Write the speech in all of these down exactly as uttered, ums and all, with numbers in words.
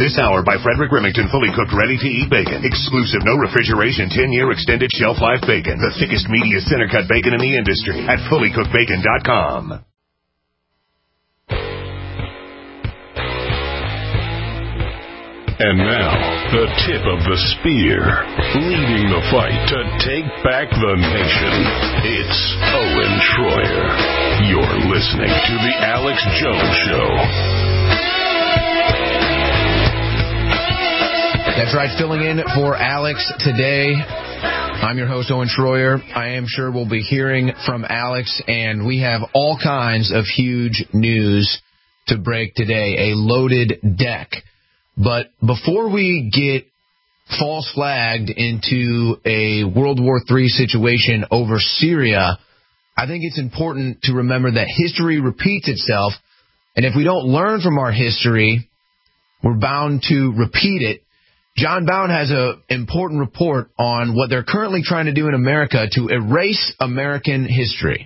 This hour by Frederick Remington, fully cooked, ready-to-eat bacon. Exclusive, no refrigeration, ten-year extended shelf life bacon. The thickest, meatiest, center-cut bacon in the industry at fully cooked bacon dot com. And now, the tip of the spear, leading the fight to take back the nation. It's Owen Schroyer. You're listening to The Alex Jones Show. That's right, filling in for Alex today. I'm your host, Owen Schroyer. I am sure we'll be hearing from Alex, and we have all kinds of huge news to break today, a loaded deck. But before we get false flagged into a World War Three situation over Syria, I think it's important to remember that history repeats itself, and if we don't learn from our history, we're bound to repeat it. John Bound has an important report on what they're currently trying to do in America to erase American history.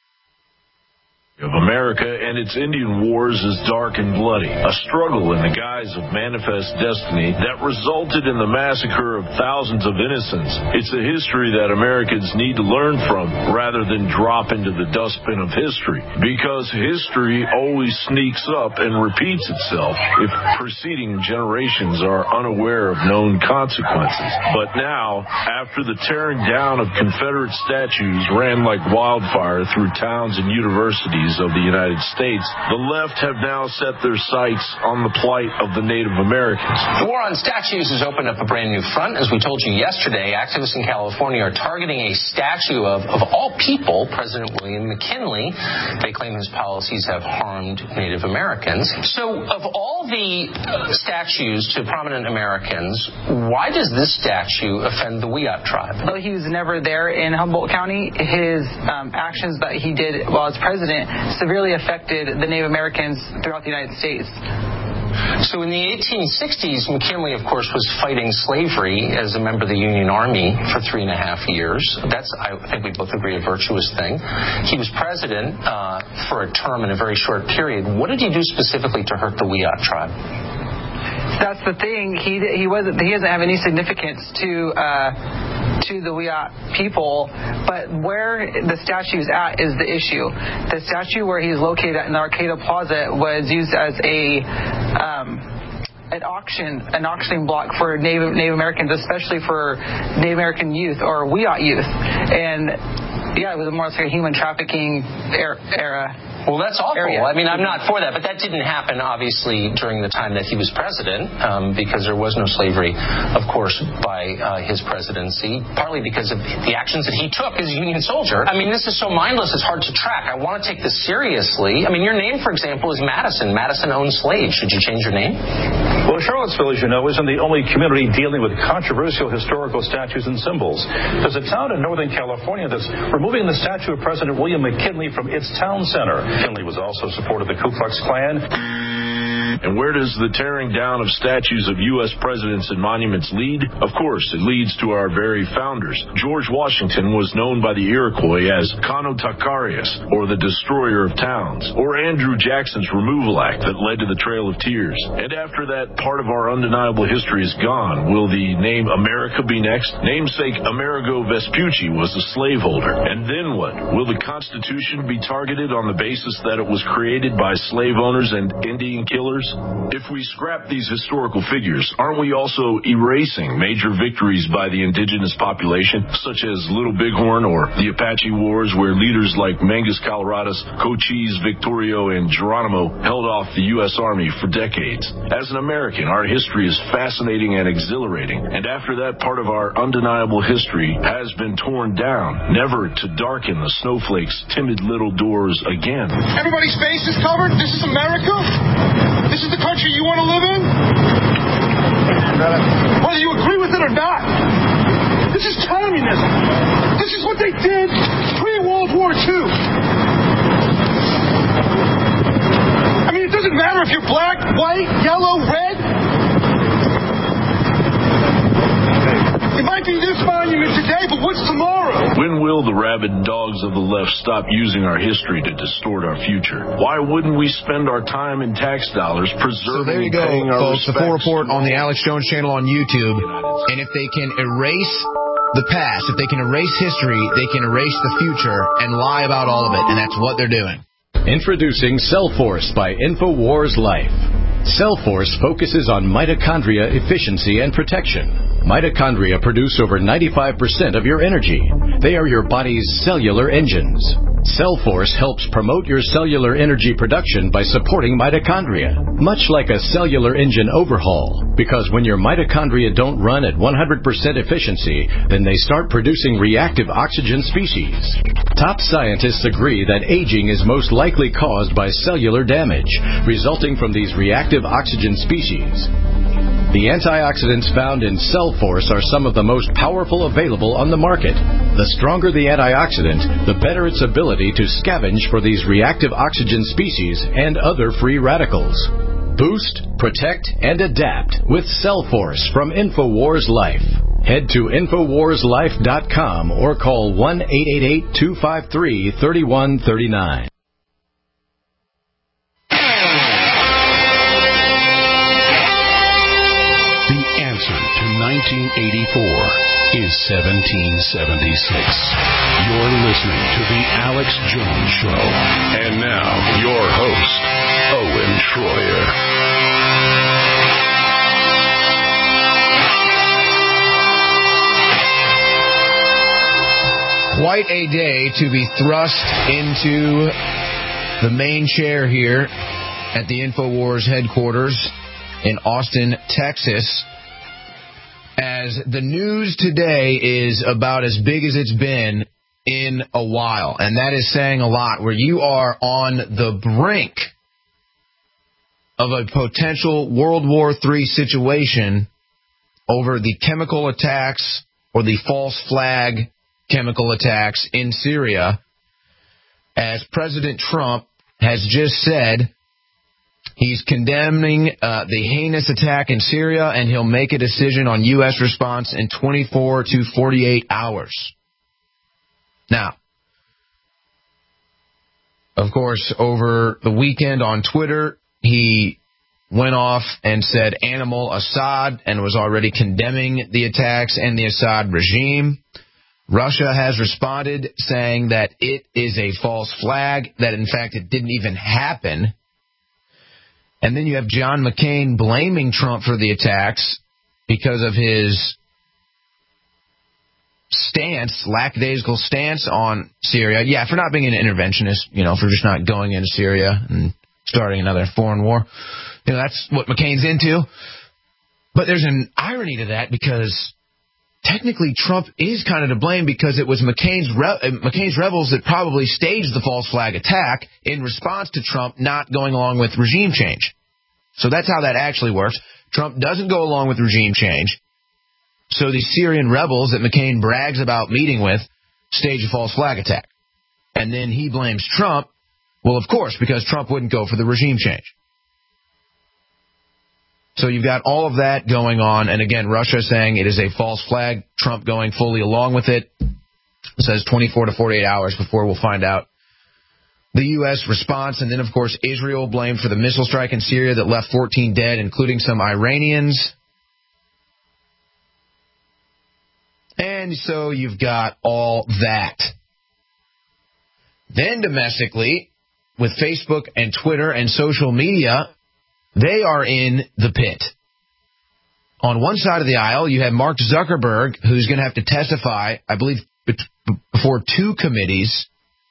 Of America and its Indian wars is dark and bloody, a struggle in the guise of manifest destiny that resulted in the massacre of thousands of innocents. It's a history that Americans need to learn from rather than drop into the dustbin of history, because history always sneaks up and repeats itself if preceding generations are unaware of known consequences. But now, after the tearing down of Confederate statues ran like wildfire through towns and universities of the United States, the left have now set their sights on the plight of the Native Americans. The war on statues has opened up a brand new front. As we told you yesterday, activists in California are targeting a statue of, of all people, President William McKinley. They claim his policies have harmed Native Americans. So of all the uh, statues to prominent Americans, why does this statue offend the Wiyot tribe? Though he was never there in Humboldt County, his um, actions that he did while as president severely affected the Native Americans throughout the United States. So in the eighteen sixties, McKinley, of course, was fighting slavery as a member of the Union Army for three and a half years. That's, I think we both agree, a virtuous thing. He was president uh, for a term in a very short period. What did he do specifically to hurt the Wiyot tribe? That's the thing. He he wasn't. He doesn't have any significance to uh, to the Wiyot people. But where the statue's at is the issue. The statue where he's located at in the Arcata Plaza was used as a um, an auction, an auctioning block for Native Native Americans, especially for Native American youth or Wiyot youth, and yeah, it was more like a human trafficking era. Well, that's awful. Area. I mean, I'm not for that, but that didn't happen, obviously, during the time that he was president, um, because there was no slavery, of course, by uh, his presidency, partly because of the actions that he took as a Union soldier. I mean, this is so mindless, it's hard to track. I want to take this seriously. I mean, your name, for example, is Madison. Madison owned slaves. Should you change your name? Well, Charlottesville, as you know, isn't the only community dealing with controversial historical statues and symbols. There's a town in Northern California that's removing the statue of President William McKinley from its town center. McKinley was also supported the Ku Klux Klan. And where does the tearing down of statues of U S presidents and monuments lead? Of course, it leads to our very founders. George Washington was known by the Iroquois as Kanotakarius, or the destroyer of towns, or Andrew Jackson's Removal Act that led to the Trail of Tears. And after that part of our undeniable history is gone, will the name America be next? Namesake Amerigo Vespucci was a slaveholder. And then what? Will the Constitution be targeted on the basis that it was created by slave owners and Indian killers? If we scrap these historical figures, aren't we also erasing major victories by the indigenous population, such as Little Bighorn or the Apache Wars, where leaders like Mangus Coloradus, Cochise, Victorio, and Geronimo held off the U S Army for decades? As an American, our history is fascinating and exhilarating, and after that part of our undeniable history has been torn down, never to darken the snowflake's timid little doors again. Everybody's face is covered? This is America? This is the country you want to live in? Whether you agree with it or not. This is communism. This is what they did pre-World War Two. I mean, it doesn't matter if you're black, white, yellow, red. It might be this monument today, but what's tomorrow? When will the rabid dogs of the left stop using our history to distort our future? Why wouldn't we spend our time and tax dollars preserving So there you go, folks. The full report on the Alex Jones channel on YouTube. And if they can erase the past, if they can erase history, they can erase the future and lie about all of it. And that's what they're doing. Introducing Cellforce by InfoWars Life. Cellforce focuses on mitochondria efficiency and protection. Mitochondria produce over ninety-five percent of your energy. They are your body's cellular engines. Cellforce helps promote your cellular energy production by supporting mitochondria, much like a cellular engine overhaul, because when your mitochondria don't run at one hundred percent efficiency, then they start producing reactive oxygen species. Top scientists agree that aging is most likely caused by cellular damage, resulting from these reactive oxygen species. The antioxidants found in Cellforce are some of the most powerful available on the market. The stronger the antioxidant, the better its ability to scavenge for these reactive oxygen species and other free radicals. Boost, protect, and adapt with Cellforce from InfoWars Life. Head to Infowars Life dot com or call one eight eight eight, two five three, three one three nine. nineteen eighty-four is seventeen seventy-six. You're listening to The Alex Jones Show. And now, your host, Owen Schroyer. Quite a day to be thrust into the main chair here at the InfoWars headquarters in Austin, Texas, as the news today is about as big as it's been in a while. And that is saying a lot, where you are on the brink of a potential World War Three situation over the chemical attacks or the false flag chemical attacks in Syria, as President Trump has just said he's condemning uh, the heinous attack in Syria, and he'll make a decision on U S response in twenty-four to forty-eight hours. Now, of course, over the weekend on Twitter, he went off and said "Animal Assad" and was already condemning the attacks and the Assad regime. Russia has responded saying that it is a false flag, that in fact it didn't even happen. And then you have John McCain blaming Trump for the attacks because of his stance, lackadaisical stance on Syria. Yeah, for not being an interventionist, you know, for just not going into Syria and starting another foreign war. You know, that's what McCain's into. But there's an irony to that, because technically Trump is kind of to blame, because it was McCain's re- McCain's rebels that probably staged the false flag attack in response to Trump not going along with regime change. So that's how that actually works. Trump doesn't go along with regime change. So the Syrian rebels that McCain brags about meeting with stage a false flag attack. And then he blames Trump. Well, of course, because Trump wouldn't go for the regime change. So you've got all of that going on. And again, Russia saying it is a false flag. Trump going fully along with it. It says twenty-four to forty-eight hours before we'll find out the U S response. And then, of course, Israel blamed for the missile strike in Syria that left fourteen dead, including some Iranians. And so you've got all that. Then domestically, with Facebook and Twitter and social media, they are in the pit. On one side of the aisle, you have Mark Zuckerberg, who's going to have to testify, I believe, before two committees.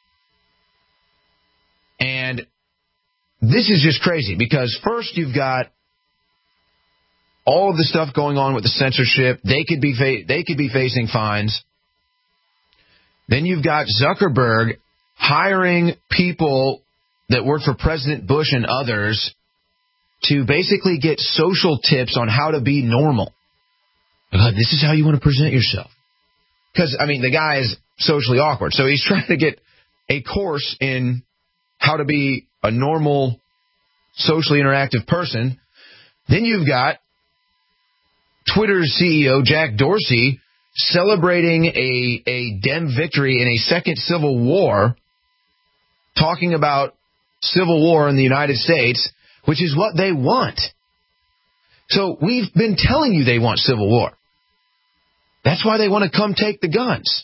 And this is just crazy, because first you've got all of the stuff going on with the censorship. They could be fa- they could be facing fines. Then you've got Zuckerberg hiring people that work for President Bush and others to basically get social tips on how to be normal. God, this is how you want to present yourself. Because, I mean, the guy is socially awkward. So he's trying to get a course in how to be a normal, socially interactive person. Then you've got Twitter's C E O, Jack Dorsey, celebrating a, a Dem victory in a second civil war, talking about civil war in the United States, which is what they want. So we've been telling you they want civil war. That's why they want to come take the guns.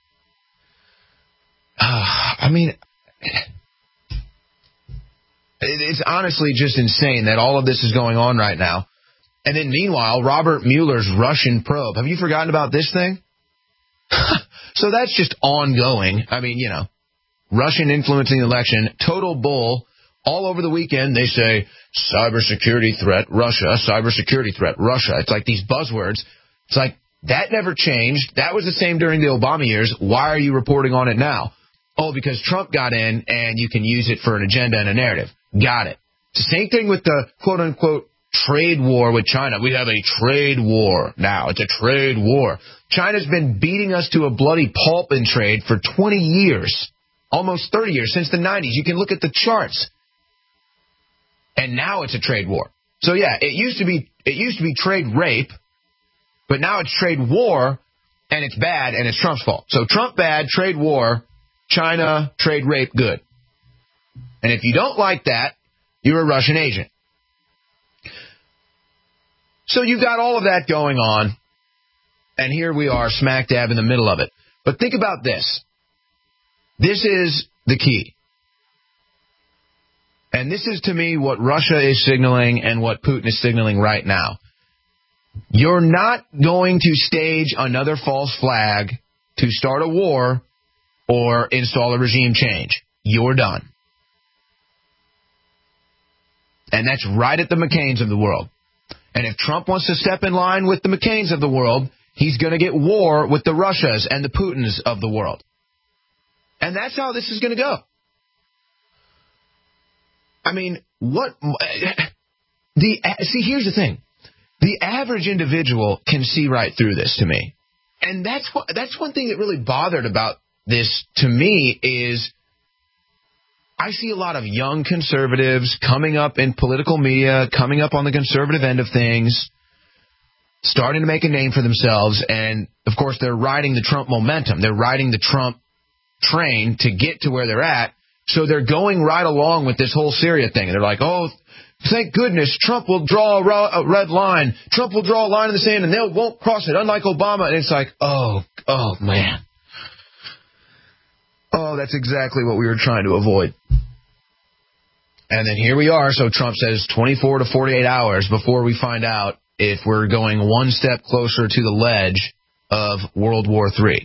Uh, I mean, it's honestly just insane that all of this is going on right now. And then meanwhile, Robert Mueller's Russian probe. Have you forgotten about this thing? So that's just ongoing. I mean, you know, Russian influencing the election, total bull. All over the weekend, they say, cybersecurity threat, Russia, cybersecurity threat, Russia. It's like these buzzwords. It's like, that never changed. That was the same during the Obama years. Why are you reporting on it now? Oh, because Trump got in and you can use it for an agenda and a narrative. Got it. It's the same thing with the quote-unquote trade war with China. We have a trade war now. It's a trade war. China's been beating us to a bloody pulp in trade for twenty years, almost thirty years, since the nineties. You can look at the charts. And now it's a trade war. So, yeah, it used to be it used to be trade rape, but now it's trade war, and it's bad, and it's Trump's fault. So Trump bad, trade war, China, trade rape good. And if you don't like that, you're a Russian agent. So you've got all of that going on, and here we are smack dab in the middle of it. But think about this. This is the key. And this is, to me, what Russia is signaling and what Putin is signaling right now. You're not going to stage another false flag to start a war or install a regime change. You're done. And that's right at the McCains of the world. And if Trump wants to step in line with the McCains of the world, he's going to get war with the Russias and the Putins of the world. And that's how this is going to go. I mean, what the see, here's the thing. The average individual can see right through this to me. And that's what that's one thing that really bothered about this to me is I see a lot of young conservatives coming up in political media, coming up on the conservative end of things, starting to make a name for themselves. And, of course, they're riding the Trump momentum. They're riding the Trump train to get to where they're at. So they're going right along with this whole Syria thing. And they're like, oh, thank goodness Trump will draw a red line. Trump will draw a line in the sand and they won't cross it, unlike Obama. And it's like, oh, oh, man. Oh, that's exactly what we were trying to avoid. And then here we are. So Trump says twenty-four to forty-eight hours before we find out if we're going one step closer to the ledge of World War Three,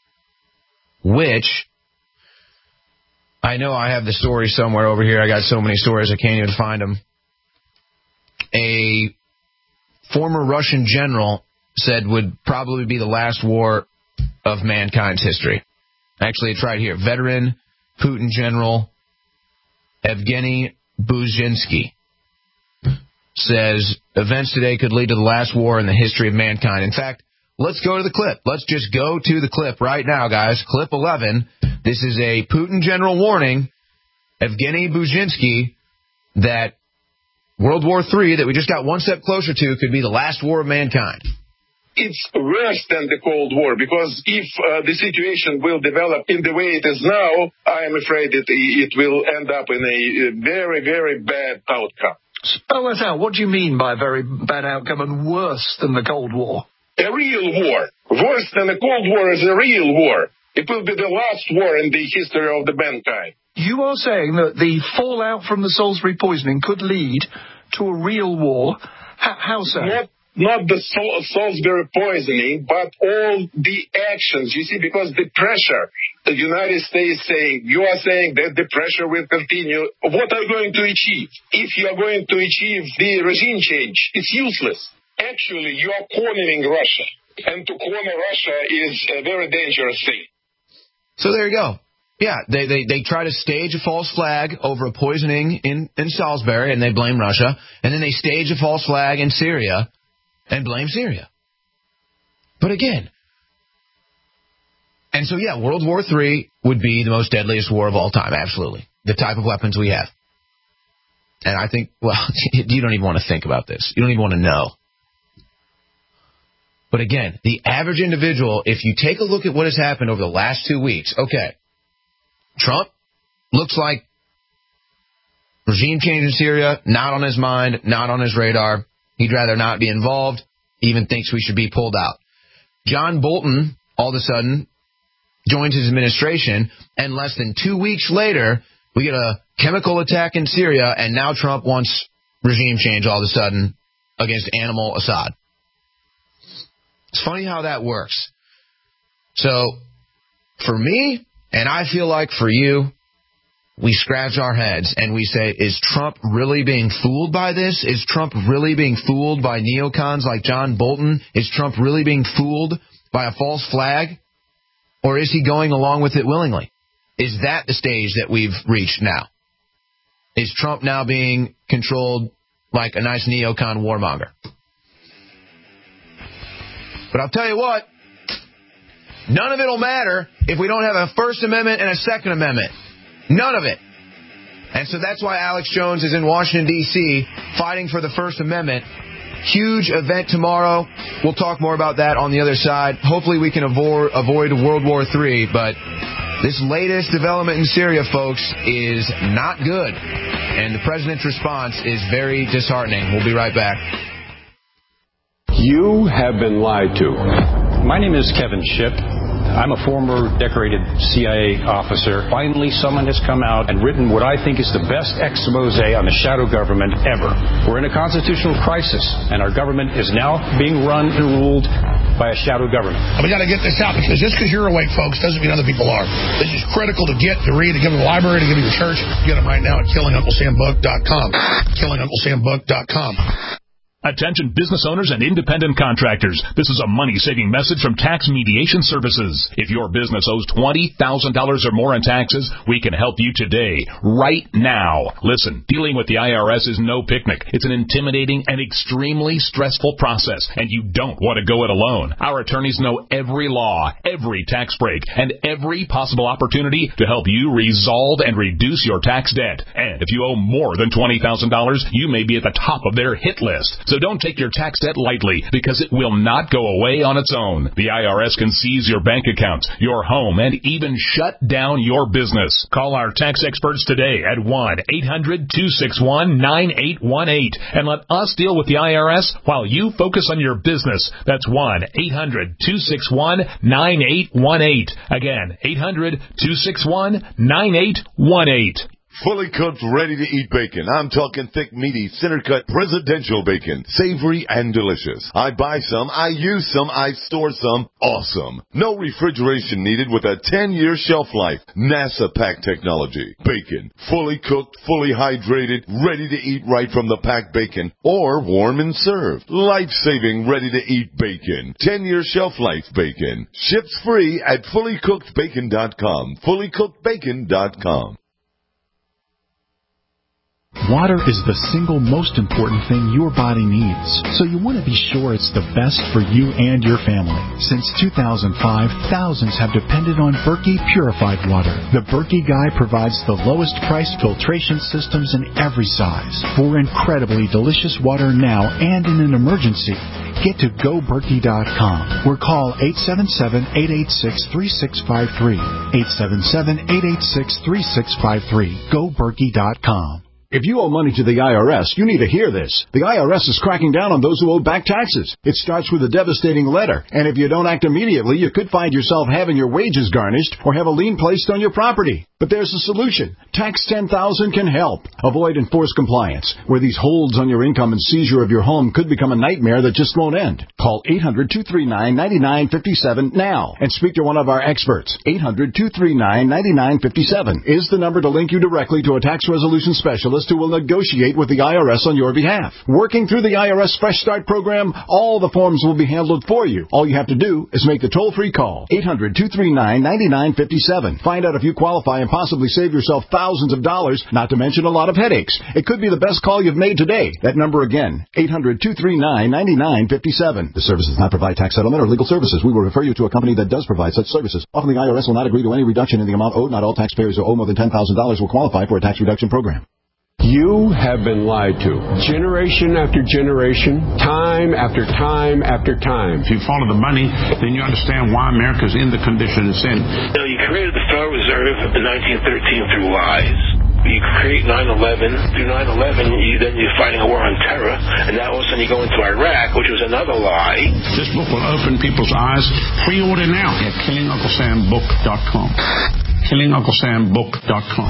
which I know I have the story somewhere over here. I got so many stories I can't even find them. A former Russian general said would probably be the last war of mankind's history. Actually, it's right here. Veteran Putin general Evgeny Buzinski says events today could lead to the last war in the history of mankind. In fact, let's go to the clip. Let's just go to the clip right now, guys. Clip eleven. This is a Putin general warning, Evgeny Buzinski, that World War Three, that we just got one step closer to, could be the last war of mankind. It's worse than the Cold War, because if uh, the situation will develop in the way it is now, I am afraid that it will end up in a very, very bad outcome. Spell that out. What do you mean by very bad outcome and worse than the Cold War? A real war. Worse than the Cold War is a real war. It will be the last war in the history of the mankind. You are saying that the fallout from the Salisbury poisoning could lead to a real war. H- how so? Not, not the Sal- Salisbury poisoning, but all the actions. You see, because the pressure, the United States saying, you are saying that the pressure will continue. What are you going to achieve? If you are going to achieve the regime change, it's useless. Actually, you are cornering Russia. And to corner Russia is a very dangerous thing. So there you go. Yeah, they, they, they try to stage a false flag over a poisoning in, in Salisbury, and they blame Russia. And then they stage a false flag in Syria and blame Syria. But again, and so, yeah, World War Three would be the most deadliest war of all time, absolutely. The type of weapons we have. And I think, well, you don't even want to think about this. You don't even want to know. But again, the average individual, if you take a look at what has happened over the last two weeks, okay, Trump looks like regime change in Syria, not on his mind, not on his radar. He'd rather not be involved, even thinks we should be pulled out. John Bolton, all of a sudden, joins his administration, and less than two weeks later, we get a chemical attack in Syria, and now Trump wants regime change all of a sudden against animal Assad. It's funny how that works. So, for me, and I feel like for you, we scratch our heads and we say, is Trump really being fooled by this? Is Trump really being fooled by neocons like John Bolton? Is Trump really being fooled by a false flag? Or is he going along with it willingly? Is that the stage that we've reached now? Is Trump now being controlled like a nice neocon warmonger? But I'll tell you what, none of it will matter if we don't have a First Amendment and a Second Amendment. None of it. And so that's why Alex Jones is in Washington, D C, fighting for the First Amendment. Huge event tomorrow. We'll talk more about that on the other side. Hopefully we can avoid, avoid World War Three, but this latest development in Syria, folks, is not good. And the president's response is very disheartening. We'll be right back. You have been lied to. My name is Kevin Shipp. I'm a former decorated C I A officer. Finally, someone has come out and written what I think is the best expose on the shadow government ever. We're in a constitutional crisis, and our government is now being run and ruled by a shadow government. We got to get this out, because just because you're awake, folks, doesn't mean other people are. This is critical to get, to read, to give to the library, to give to your church. Get them right now at killing uncle sam book dot com. killing uncle sam book dot com. Attention business owners and independent contractors. This is a money-saving message from Tax Mediation Services. If your business owes twenty thousand dollars or more in taxes, we can help you today, right now. Listen, dealing with the I R S is no picnic. It's an intimidating and extremely stressful process, and you don't want to go it alone. Our attorneys know every law, every tax break, and every possible opportunity to help you resolve and reduce your tax debt. And if you owe more than twenty thousand dollars, you may be at the top of their hit list. So don't take your tax debt lightly, because it will not go away on its own. The I R S can seize your bank accounts, your home, and even shut down your business. Call our tax experts today at one eight hundred two six one nine eight one eight and let us deal with the I R S while you focus on your business. That's one eight hundred two six one nine eight one eight. Again, eight hundred two six one nine eight one eight. Fully cooked, ready-to-eat bacon. I'm talking thick, meaty, center-cut, presidential bacon. Savory and delicious. I buy some, I use some, I store some. Awesome. No refrigeration needed with a ten-year shelf life. NASA pack technology. Bacon. Fully cooked, fully hydrated, ready to eat right from the packed bacon. Or warm and served. Life-saving, ready-to-eat bacon. ten-year shelf life bacon. Ships free at fully cooked bacon dot com. fully cooked bacon dot com. Water is the single most important thing your body needs, so you want to be sure it's the best for you and your family. Since two thousand five, thousands have depended on Berkey purified water. The Berkey Guy provides the lowest price filtration systems in every size for incredibly delicious water now and in an emergency. Get to go berkey dot com or call eight seven seven, eight eight six, three six five three. eight seven seven, eight eight six, three six five three. go berkey dot com. If you owe money to the I R S, you need to hear this. The I R S is cracking down on those who owe back taxes. It starts with a devastating letter, and if you don't act immediately, you could find yourself having your wages garnished or have a lien placed on your property. But there's a solution. Tax ten thousand can help. Avoid enforced compliance, where these holds on your income and seizure of your home could become a nightmare that just won't end. Call eight hundred, two three nine, nine nine five seven now and speak to one of our experts. eight hundred, two three nine, nine nine five seven is the number to link you directly to a tax resolution specialist who will negotiate with the I R S on your behalf. Working through the I R S Fresh Start program, all the forms will be handled for you. All you have to do is make the toll-free call. eight hundred, two three nine, nine nine five seven. Find out if you qualify and possibly save yourself thousands of dollars, not to mention a lot of headaches. It could be the best call you've made today. That number again, eight hundred, two three nine, nine nine five seven. The service does not provide tax settlement or legal services. We will refer you to a company that does provide such services. Often the I R S will not agree to any reduction in the amount owed. Not all taxpayers who owe more than ten thousand dollars will qualify for a tax reduction program. You have been lied to. Generation after generation, time after time after time. If you follow the money, then you understand why America's in the condition it's in. You know, you created the Federal Reserve in nineteen thirteen through lies. You create nine eleven. Through nine eleven, you, then you're fighting a war on terror. And now all of a sudden you go into Iraq, which was another lie. This book will open people's eyes. Pre-order now at killing uncle sam book dot com. killing uncle sam book dot com.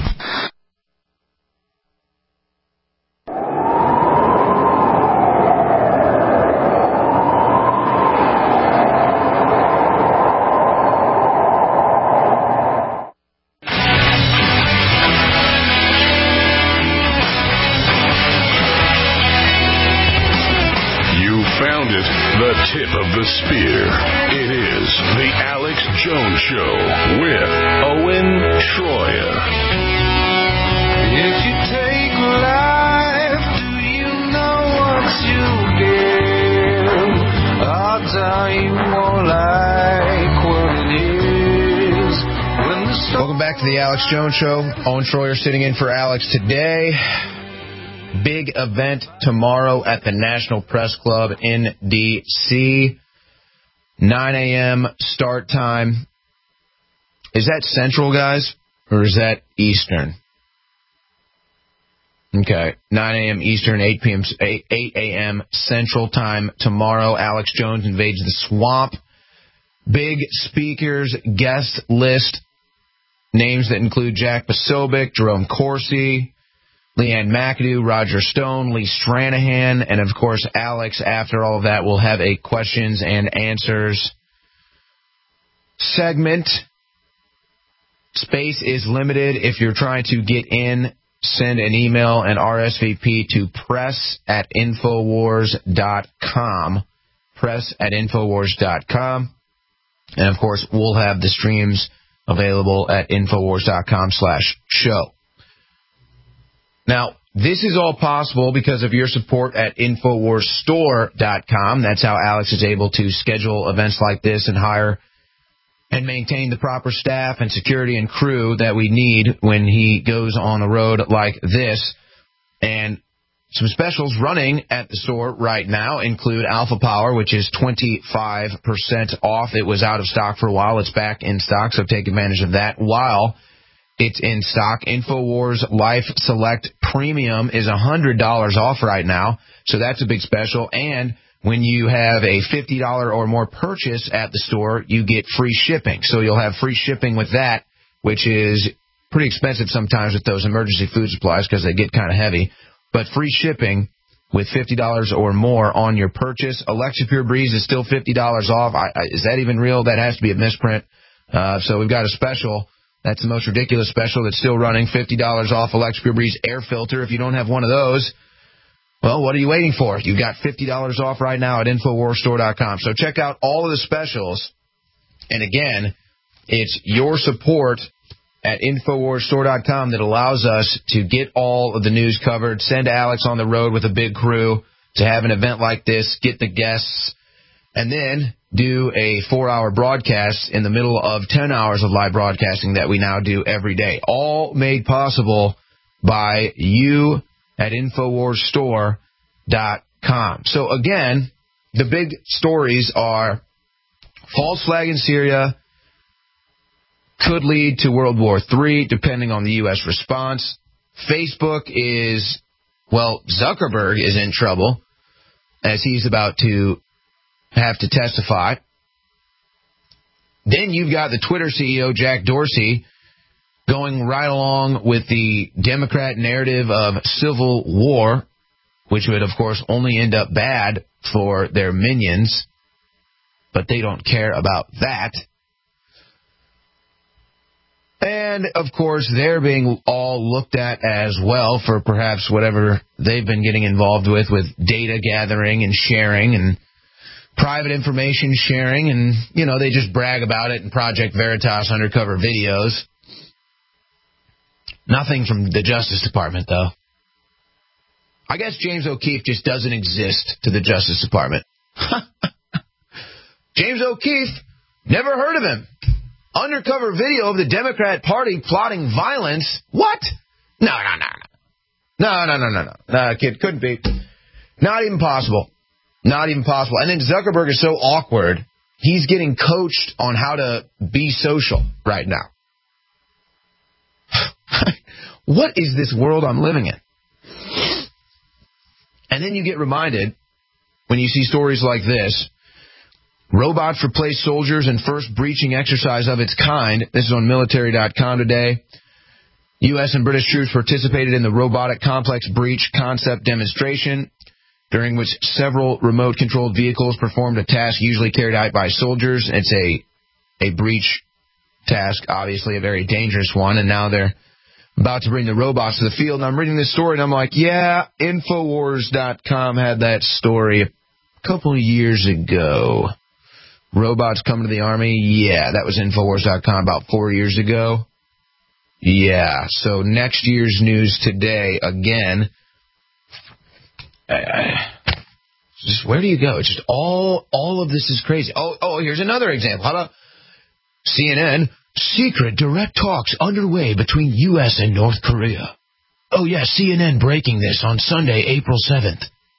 Tip of the spear. It is the Alex Jones Show with Owen Shroyer. If you take life, do you know what you give? I'll tell you more like what it is. When the st- Welcome back to the Alex Jones Show. Owen Shroyer sitting in for Alex today. Big event tomorrow at the National Press Club in D C nine a.m. start time. Is that Central, guys, or is that Eastern? Okay, nine a.m. Eastern, eight p.m. eight a.m. Central time tomorrow. Alex Jones invades the swamp. Big speakers, guest list, names that include Jack Posobiec, Jerome Corsi, Leanne McAdoo, Roger Stone, Lee Stranahan, and, of course, Alex. After all of that, will have a questions and answers segment. Space is limited. If you're trying to get in, send an email and R S V P to press at infowars dot com. Press at infowars dot com. And, of course, we'll have the streams available at infowars dot com slash show. Now, this is all possible because of your support at infowars store dot com. That's how Alex is able to schedule events like this and hire and maintain the proper staff and security and crew that we need when he goes on the road like this. And some specials running at the store right now include Alpha Power, which is twenty-five percent off. It was out of stock for a while. It's back in stock, so take advantage of that while it's in stock. InfoWars Life Select Premium is one hundred dollars off right now, so that's a big special. And when you have a fifty dollars or more purchase at the store, you get free shipping. So you'll have free shipping with that, which is pretty expensive sometimes with those emergency food supplies because they get kind of heavy. But free shipping with fifty dollars or more on your purchase. Alexa Pure Breeze is still fifty dollars off. I, I, is that even real? That has to be a misprint. Uh, so we've got a special. That's the most ridiculous special that's still running. fifty dollars off Alexa Pure Breeze air filter. If you don't have one of those, well, what are you waiting for? You've got fifty dollars off right now at infowars store dot com. So check out all of the specials. And again, it's your support at infowars store dot com that allows us to get all of the news covered, send Alex on the road with a big crew to have an event like this, get the guests, and then do a four-hour broadcast in the middle of ten hours of live broadcasting that we now do every day. All made possible by you at infowars store dot com. So, again, the big stories are false flag in Syria could lead to World War Three, depending on the U S response. Facebook is, well, Zuckerberg is in trouble as he's about to have to testify. Then you've got the Twitter C E O, Jack Dorsey, going right along with the Democrat narrative of civil war, which would, of course, only end up bad for their minions, but they don't care about that. And, of course, they're being all looked at as well for perhaps whatever they've been getting involved with, with data gathering and sharing and private information sharing, and, you know, they just brag about it in Project Veritas undercover videos. Nothing from the Justice Department, though. I guess James O'Keefe just doesn't exist to the Justice Department. James O'Keefe, never heard of him. Undercover video of the Democrat Party plotting violence. What? No, no, no, no. No, no, no, no, no. No, kid, couldn't be. Not even possible. Not even possible. And then Zuckerberg is so awkward, he's getting coached on how to be social right now. What is this world I'm living in? And then you get reminded, when you see stories like this, robots replace soldiers in first breaching exercise of its kind. This is on military dot com today. U S and British troops participated in the robotic complex breach concept demonstration, during which several remote-controlled vehicles performed a task usually carried out by soldiers. It's a, a breach task, obviously a very dangerous one, and now they're about to bring the robots to the field. And I'm reading this story, and I'm like, yeah, Infowars dot com had that story a couple of years ago. Robots coming to the Army? Yeah, that was Infowars dot com about four years ago. Yeah, so next year's news today, again. I, I, just where do you go? It's just all all of this is crazy. Oh, oh, here's another example. How about C N N? Secret direct talks underway between U S and North Korea. Oh, yeah, C N N breaking this on Sunday, April seventh.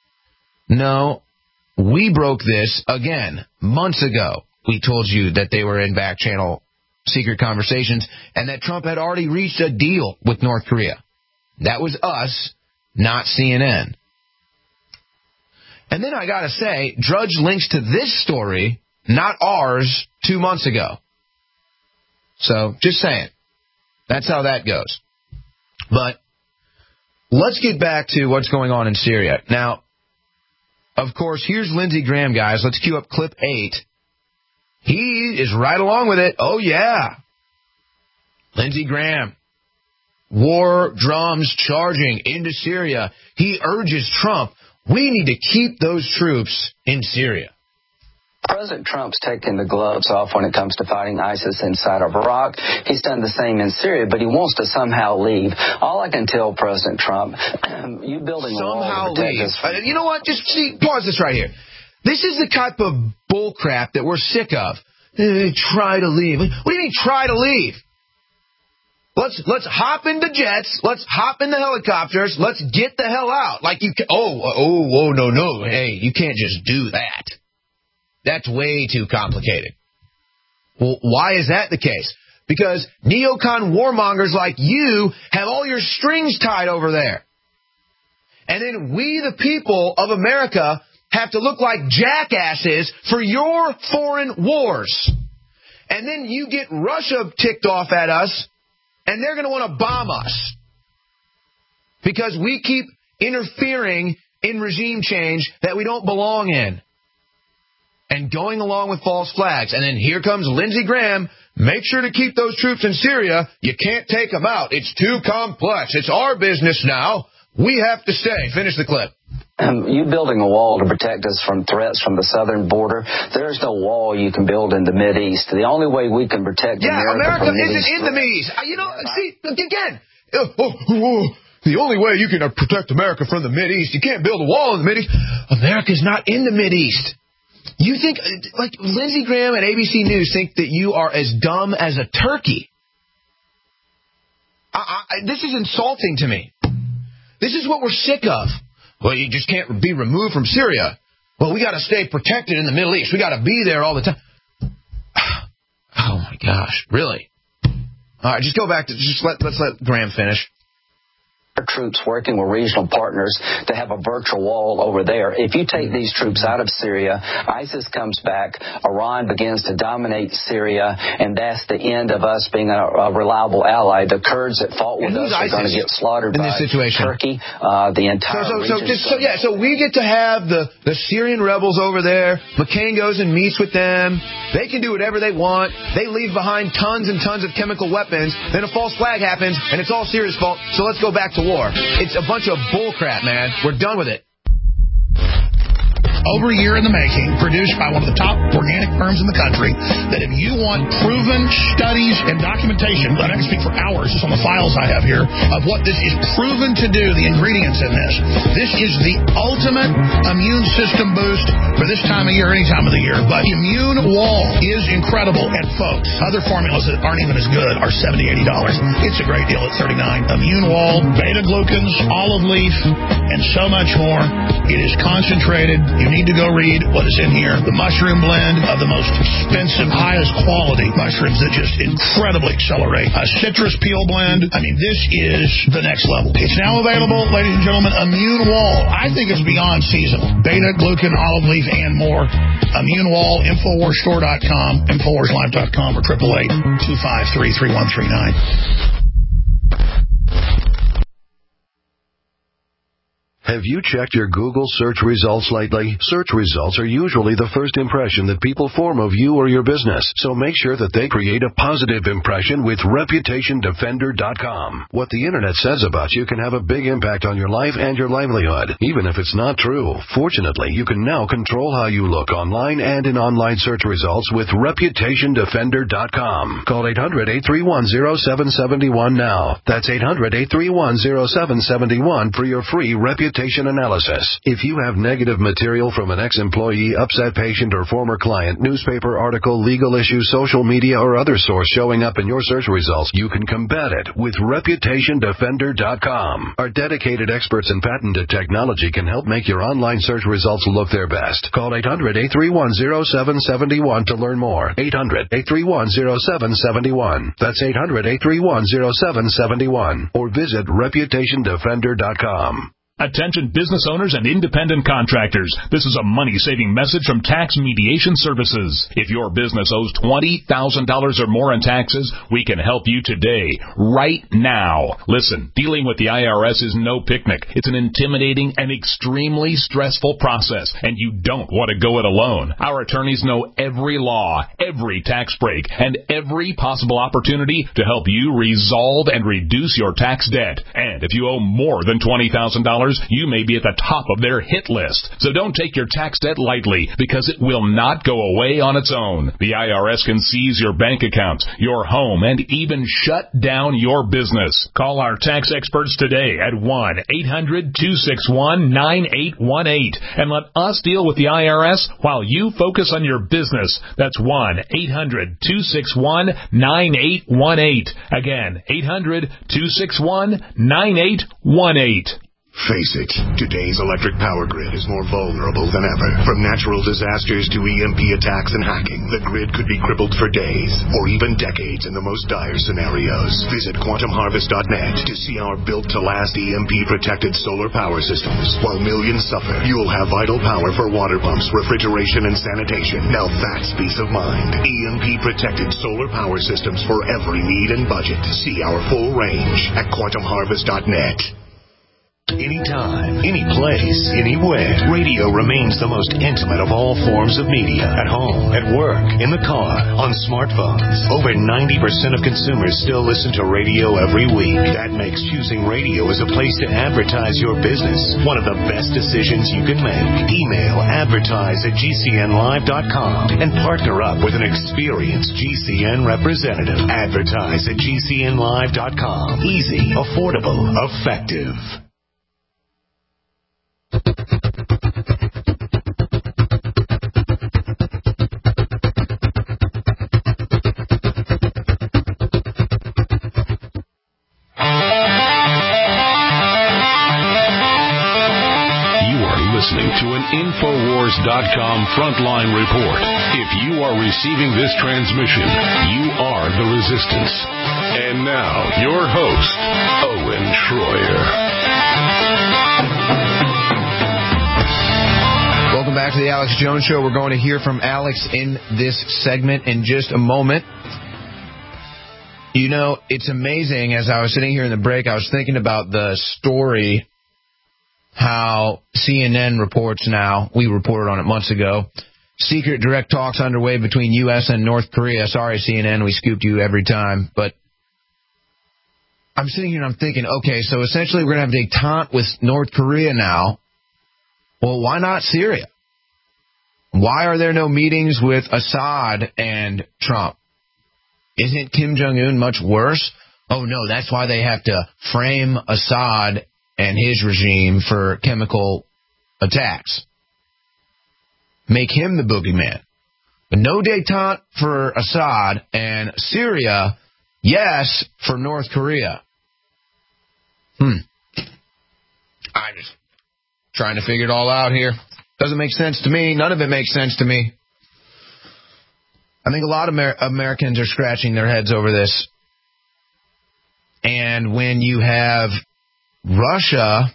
No, we broke this again months ago. We told you that they were in back channel secret conversations and that Trump had already reached a deal with North Korea. That was us, not C N N. And then I got to say, Drudge links to this story, not ours, two months ago. So, just saying. That's how that goes. But let's get back to what's going on in Syria. Now, of course, here's Lindsey Graham, guys. Let's cue up clip eight. He is right along with it. Oh, yeah. Lindsey Graham. War drums charging into Syria. He urges Trump, we need to keep those troops in Syria. President Trump's taken the gloves off when it comes to fighting ISIS inside of Iraq. He's done the same in Syria, but he wants to somehow leave. All I can tell President Trump, you building a wall to protect us from... Uh, you know what? Just see, pause this right here. This is the type of bullcrap that we're sick of. Eh, try to leave. What do you mean, try to leave? Let's let's hop into jets. Let's hop in the helicopters. Let's get the hell out. Like you can, oh, oh, oh, no, no. Hey, you can't just do that. That's way too complicated. Well, why is that the case? Because neocon warmongers like you have all your strings tied over there. And then we, the people of America, have to look like jackasses for your foreign wars. And then you get Russia ticked off at us, and they're going to want to bomb us. Because we keep interfering in regime change that we don't belong in. And going along with false flags. And then here comes Lindsey Graham. Make sure to keep those troops in Syria. You can't take them out. It's too complex. It's our business now. We have to stay. Finish the clip. Um, you building a wall to protect us from threats from the southern border. There's no wall you can build in the Mideast. The only way we can protect yeah, America, America from isn't Mideast in the Mideast. You know, see, again, oh, oh, oh, the only way you can protect America from the Mideast, you can't build a wall in the Mideast. America's not in the Mideast. You think, like, Lindsey Graham at A B C News think that you are as dumb as a turkey. I, I, this is insulting to me. This is what we're sick of. Well, you just can't be removed from Syria. Well, we got to stay protected in the Middle East. We got to be there all the time. Oh, my gosh. Really? All right, just go back to, just let, let's let Graham finish. Troops working with regional partners to have a virtual wall over there. If you take these troops out of Syria, ISIS comes back, Iran begins to dominate Syria, and that's the end of us being a, a reliable ally. The Kurds that fought with us are going to get slaughtered in by this situation? Turkey, uh, the entire so, so, region. So, just, so, yeah, so we get to have the, the Syrian rebels over there. McCain goes and meets with them. They can do whatever they want. They leave behind tons and tons of chemical weapons. Then a false flag happens, and it's all Syria's fault, so let's go back to war. It's a bunch of bullcrap, man. We're done with it. over a year in the making, produced by one of the top organic firms in the country, that if you want proven studies and documentation, but I can speak for hours just on the files I have here, of what this is proven to do, the ingredients in this. This is the ultimate immune system boost for this time of year, any time of the year. But Immune Wall is incredible. And folks, other formulas that aren't even as good are seventy dollars, eighty dollars. It's a great deal at thirty-nine dollars. Immune Wall, beta-glucans, olive leaf, and so much more. It is concentrated. You need to go read what is in here. The mushroom blend of the most expensive, highest quality mushrooms that just incredibly accelerate. A citrus peel blend. I mean, this is the next level. It's now available, ladies and gentlemen. Immune Wall. I think it's beyond seasonal. Beta-glucan, olive leaf, and more. Immune Wall, Infowars Store dot com, Infowars Live dot com, or eight eight eight, two five three, three one three nine. Have you checked your Google search results lately? Search results are usually the first impression that people form of you or your business, so make sure that they create a positive impression with Reputation Defender dot com. What the Internet says about you can have a big impact on your life and your livelihood, even if it's not true. Fortunately, you can now control how you look online and in online search results with Reputation Defender dot com. Call eight hundred, eight three one, zero seven seven one now. That's eight hundred, eight three one, zero seven seven one for your free Reputation analysis. If you have negative material from an ex-employee, upset patient, or former client, newspaper article, legal issue, social media, or other source showing up in your search results, you can combat it with Reputation Defender dot com. Our dedicated experts in patented technology can help make your online search results look their best. Call eight hundred, eight three one, zero seven seven one to learn more. eight hundred, eight three one, zero seven seven one. That's eight hundred, eight three one, zero seven seven one. Or visit Reputation Defender dot com. Attention business owners and independent contractors. This is a money-saving message from Tax Mediation Services. If your business owes twenty thousand dollars or more in taxes, we can help you today, right now. Listen, dealing with the I R S is no picnic. It's an intimidating and extremely stressful process, and you don't want to go it alone. Our attorneys know every law, every tax break, and every possible opportunity to help you resolve and reduce your tax debt. And if you owe more than twenty thousand dollars, you may be at the top of their hit list. So don't take your tax debt lightly, because it will not go away on its own. The I R S can seize your bank accounts, your home, and even shut down your business. Call our tax experts today at one eight hundred, two six one, nine eight one eight and let us deal with the I R S while you focus on your business. That's one eight hundred, two six one, nine eight one eight. Again, eight hundred, two six one, nine eight one eight. Face it, today's electric power grid is more vulnerable than ever. From natural disasters to E M P attacks and hacking, the grid could be crippled for days or even decades in the most dire scenarios. Visit Quantum Harvest dot net to see our built-to-last E M P-protected solar power systems. While millions suffer, you'll have vital power for water pumps, refrigeration, and sanitation. Now that's peace of mind. E M P-protected solar power systems for every need and budget. See our full range at Quantum Harvest dot net. Anytime, any place, anywhere, radio remains the most intimate of all forms of media. At home, at work, in the car, on smartphones. Over ninety percent of consumers still listen to radio every week. That makes choosing radio as a place to advertise your business one of the best decisions you can make. Email advertise at G C N live dot com and partner up with an experienced G C N representative. Advertise at G C N live dot com. Easy, affordable, effective. Listening to an Infowars dot com frontline report. If you are receiving this transmission, you are the resistance. And now, your host, Owen Shroyer. Welcome back to the Alex Jones Show. We're going to hear from Alex in this segment in just a moment. You know, it's amazing. As I was sitting here in the break, I was thinking about the story, how C N N reports now. We reported on it months ago. Secret direct talks underway between U S and North Korea. Sorry, C N N, we scooped you every time. But I'm sitting here and I'm thinking, okay, so essentially we're going to have detente with North Korea now. Well, why not Syria? Why are there no meetings with Assad and Trump? Isn't Kim Jong-un much worse? Oh, no, that's why they have to frame Assad and his regime for chemical attacks. Make him the boogeyman. But no détente for Assad, and Syria, yes, for North Korea. Hmm. I'm just trying to figure it all out here. Doesn't make sense to me. None of it makes sense to me. I think a lot of Amer- Americans are scratching their heads over this. And when you have Russia,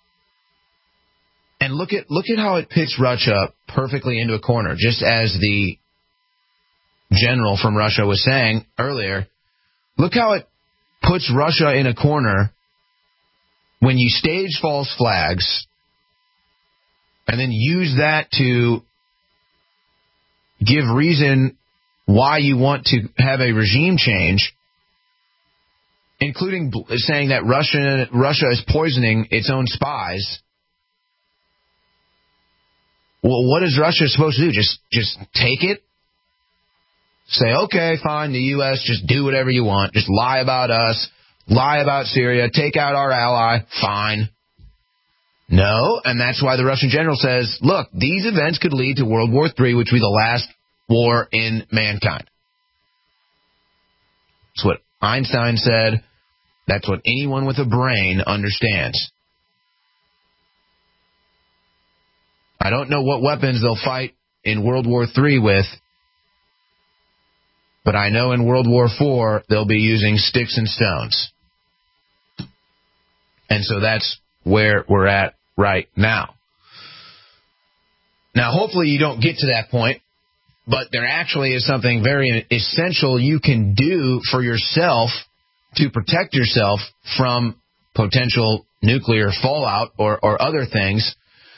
and look at look at how it pits Russia perfectly into a corner, just as the general from Russia was saying earlier. Look how it puts Russia in a corner when you stage false flags and then use that to give reason why you want to have a regime change, including saying that Russia Russia is poisoning its own spies. Well, what is Russia supposed to do? Just just take it? Say, okay, fine, the U S, just do whatever you want. Just lie about us, lie about Syria, take out our ally, fine. No, and that's why the Russian general says, look, these events could lead to World War Three, which would be the last war in mankind. That's what Einstein said. That's what anyone with a brain understands. I don't know what weapons they'll fight in World War Three with, but I know in World War Four they'll be using sticks and stones. And so that's where we're at right now. Now, hopefully you don't get to that point, but there actually is something very essential you can do for yourself to protect yourself from potential nuclear fallout or, or other things.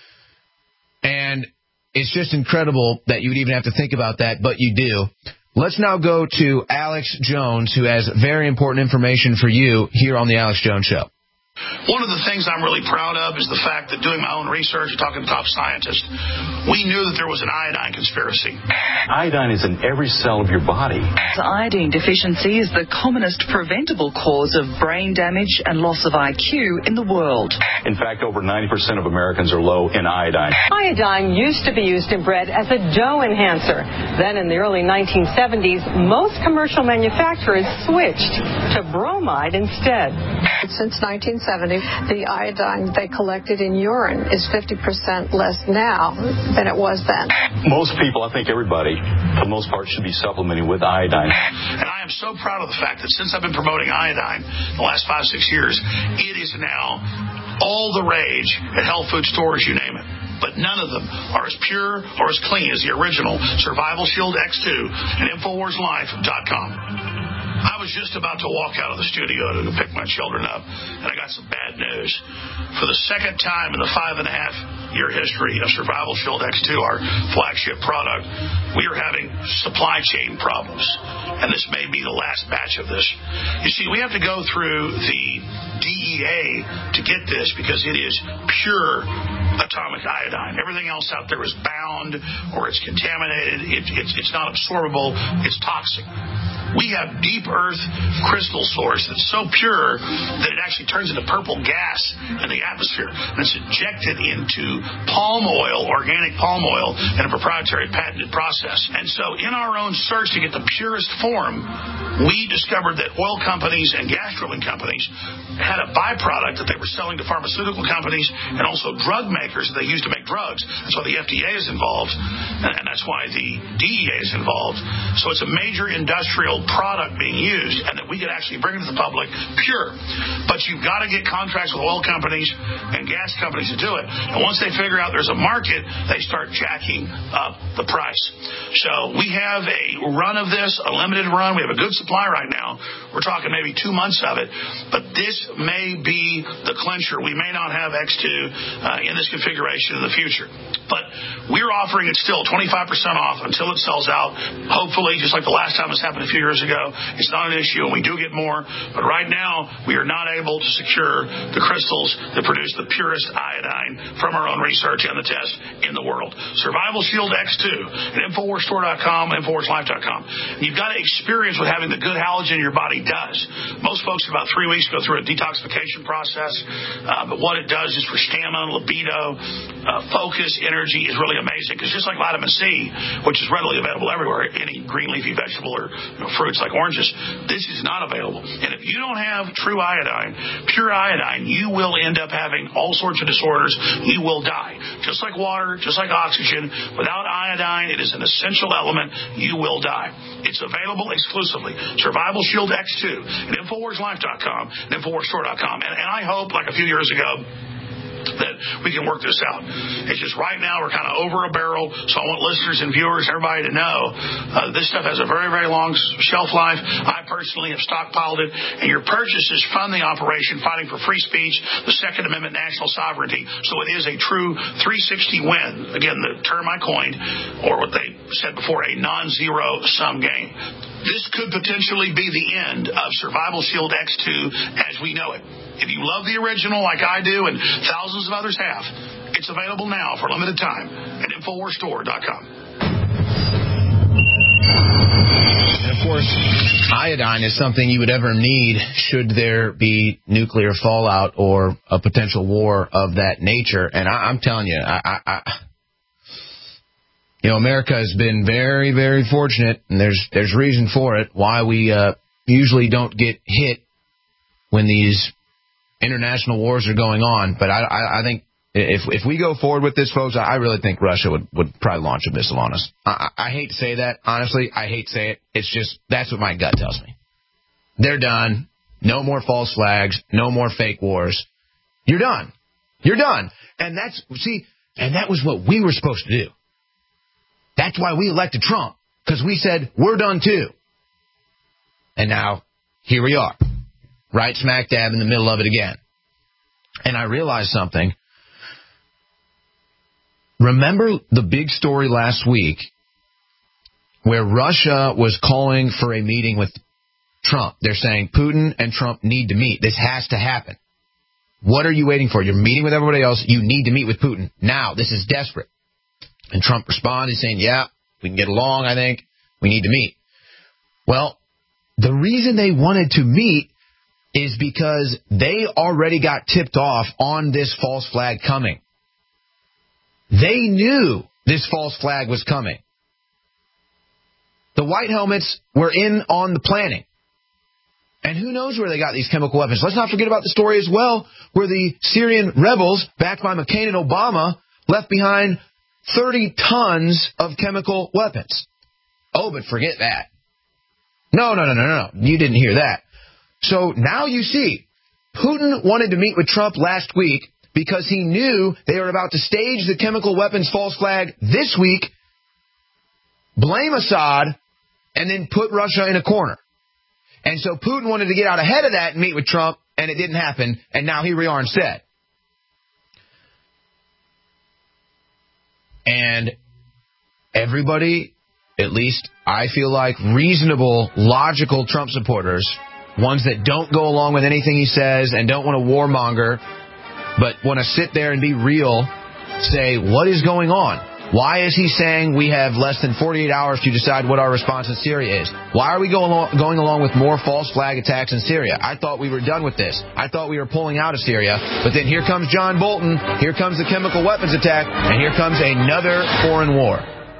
And it's just incredible that you would even have to think about that, but you do. Let's now go to Alex Jones, who has very important information for you here on the Alex Jones Show. One of the things I'm really proud of is the fact that doing my own research, talking to top scientists, we knew that there was an iodine conspiracy. Iodine is in every cell of your body. Iodine deficiency is the commonest preventable cause of brain damage and loss of I Q in the world. In fact, over ninety percent of Americans are low in iodine. Iodine used to be used in bread as a dough enhancer. Then in the early nineteen seventies, most commercial manufacturers switched to bromide instead. Since nineteen seventy, the iodine they collected in urine is fifty percent less now than it was then. Most people, I think everybody, for the most part, should be supplementing with iodine. And I am so proud of the fact that since I've been promoting iodine the last five, six years, it is now all the rage at health food stores, you name it. But none of them are as pure or as clean as the original Survival Shield X two at Infowars Life dot com. I was just about to walk out of the studio to pick my children up, and I got some bad news. For the second time in the five and a half year history of Survival Shield X two, our flagship product, we are having supply chain problems. And this may be the last batch of this. You see, we have to go through the D E A to get this because it is pure atomic iodine. Everything else out there is bound or it's contaminated. It, it's, it's not absorbable. It's toxic. We have deep earth crystal source that's so pure that it actually turns into purple gas in the atmosphere. And it's injected into palm oil, organic palm oil, in a proprietary patented process. And so in our own search to get the purest form, we discovered that oil companies and gas drilling companies had a byproduct that they were selling to pharmaceutical companies and also drug makers that they use to make drugs. And so the F D A is involved, and that's why the D E A is involved. So it's a major industrial product being used, and that we could actually bring it to the public pure. But you've got to get contracts with oil companies and gas companies to do it. And once they figure out there's a market, they start jacking up the price. So we have a run of this, a limited run. We have a good supply right now. We're talking maybe two months of it. But this may be the clincher. We may not have X two uh, in this configuration in the future. But we're offering it still twenty-five percent off until it sells out. Hopefully, just like the last time this happened a few years ago, it's not an issue, and we do get more. But right now, we are not able to secure the crystals that produce the purest iodine from our own research and the test in the world. Survival Shield X two at Infowars Store dot com, Infowars Life dot com. You've got to experience what having the good halogen in your body does. Most folks, about three weeks, go through a detoxification process. Uh, but what it does is for stamina, libido, uh, focus, energy is really amazing. Because just like vitamin C, which is readily available everywhere, any green leafy vegetable or you know, fruits like oranges, this is not available. And if you don't have true iodine, pure iodine, you will end up having all sorts of disorders. You will die. Just like water, just like oxygen, without iodine, it is an essential element. You will die. It's available exclusively. Survival Shield X two at Infowars Life dot com and Infowars Store dot com. And, and I hope, like a few years ago, that we can work this out. It's just right now we're kind of over a barrel, so I want listeners and viewers, everybody to know uh, this stuff has a very, very long shelf life. I personally have stockpiled it, and your purchases fund the operation fighting for free speech, the Second Amendment, national sovereignty. So it is a true three sixty win. Again, the term I coined, or what they said before, a non-zero sum game. This could potentially be the end of Survival Shield X two as we know it. If you love the original like I do and thousands of others have, it's available now for a limited time at Infowars Store dot com. And of course, iodine is something you would ever need should there be nuclear fallout or a potential war of that nature. And I, I'm telling you, I, I, I, you know, America has been very, very fortunate, and there's there's reason for it, why we uh, usually don't get hit when these international wars are going on. But I, I, I think if if we go forward with this, folks, I really think Russia would, would probably launch a missile on us. I, I hate to say that, honestly. I hate to say it. It's just, that's what my gut tells me. They're done. No more false flags. No more fake wars. You're done. You're done. And that's, see, and that was what we were supposed to do. That's why we elected Trump, because we said, we're done too. And now, here we are. Right smack dab in the middle of it again. And I realized something. Remember the big story last week where Russia was calling for a meeting with Trump? They're saying Putin and Trump need to meet. This has to happen. What are you waiting for? You're meeting with everybody else. You need to meet with Putin. Now, this is desperate. And Trump responded saying, yeah, we can get along, I think. We need to meet. Well, the reason they wanted to meet is because they already got tipped off on this false flag coming. They knew this false flag was coming. The white helmets were in on the planning. And who knows where they got these chemical weapons. Let's not forget about the story as well, where the Syrian rebels, backed by McCain and Obama, left behind thirty tons of chemical weapons. Oh, but forget that. No, no, no, no, no. You didn't hear that. So now you see, Putin wanted to meet with Trump last week because he knew they were about to stage the chemical weapons false flag this week, blame Assad, and then put Russia in a corner. And so Putin wanted to get out ahead of that and meet with Trump, and it didn't happen, and now here we are instead. And everybody, at least I feel like, reasonable, logical Trump supporters, ones that don't go along with anything he says and don't want to warmonger, but want to sit there and be real, say, what is going on? Why is he saying we have less than forty-eight hours to decide what our response in Syria is? Why are we going along, going along with more false flag attacks in Syria? I thought we were done with this. I thought we were pulling out of Syria. But then here comes John Bolton, here comes the chemical weapons attack, and here comes another foreign war.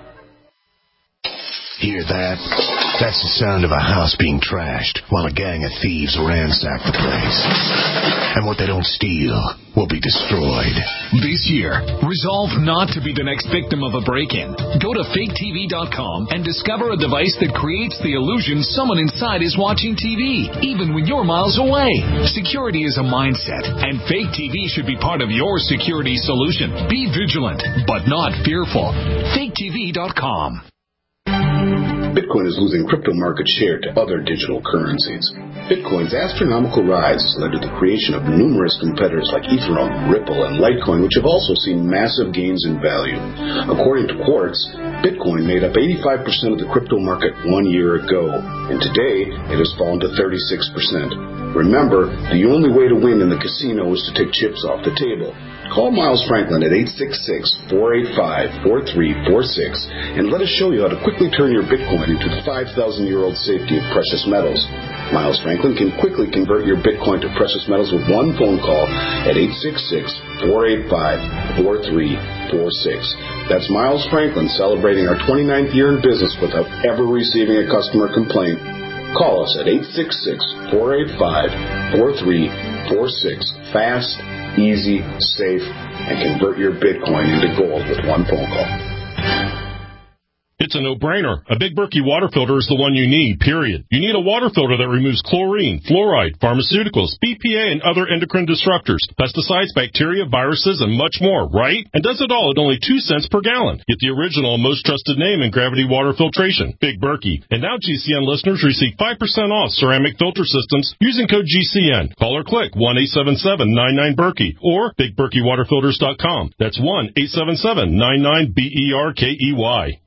Hear that? That's the sound of a house being trashed while a gang of thieves ransack the place. And what they don't steal will be destroyed. This year, resolve not to be the next victim of a break-in. Go to fake T V dot com and discover a device that creates the illusion someone inside is watching T V, even when you're miles away. Security is a mindset, and Fake T V should be part of your security solution. Be vigilant, but not fearful. fake T V dot com. Bitcoin is losing crypto market share to other digital currencies. Bitcoin's astronomical rise has led to the creation of numerous competitors like Ethereum, Ripple, and Litecoin, which have also seen massive gains in value. According to Quartz, Bitcoin made up eighty-five percent of the crypto market one year ago, and today it has fallen to thirty-six percent. Remember, the only way to win in the casino is to take chips off the table. Call Miles Franklin at eight six six, four eight five, four three four six and let us show you how to quickly turn your Bitcoin into the five thousand year old safety of precious metals. Miles Franklin can quickly convert your Bitcoin to precious metals with one phone call at eight six six, four eight five, four three four six. That's Miles Franklin celebrating our twenty-ninth year in business without ever receiving a customer complaint. Call us at eight six six, four eight five, four three four six. Fast, easy, safe, and convert your Bitcoin into gold with one phone call. It's a no-brainer. A Big Berkey water filter is the one you need, period. You need a water filter that removes chlorine, fluoride, pharmaceuticals, B P A, and other endocrine disruptors, pesticides, bacteria, viruses, and much more, right? And does it all at only two cents per gallon. Get the original, most trusted name in gravity water filtration, Big Berkey. And now G C N listeners receive five percent off ceramic filter systems using code G C N. Call or click one eight seven seven, nine nine, Berkey or big berkey water filters dot com. That's one eight seven seven, nine nine, B E R K E Y.